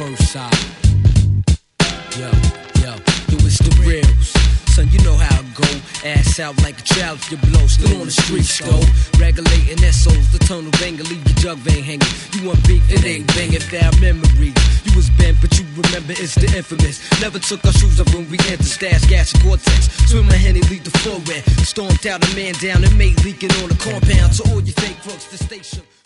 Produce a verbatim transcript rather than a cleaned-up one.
first side. Yo, yo, yo, it's the reals. Son, you know how it go. Ass out like a child if you blow. Still on the streets though. Regulating S Os, the tunnel banger, leave your jug vein hanging. You want beef, it ain't banging. Foul memories. You was bent, but you remember it's the infamous. Never took our shoes off when we entered Stash, Gas, and Cortex. Swim my Henny, lead the floor red. Stormed out a man down and made leaking on the compound. To all you fake crooks, the station.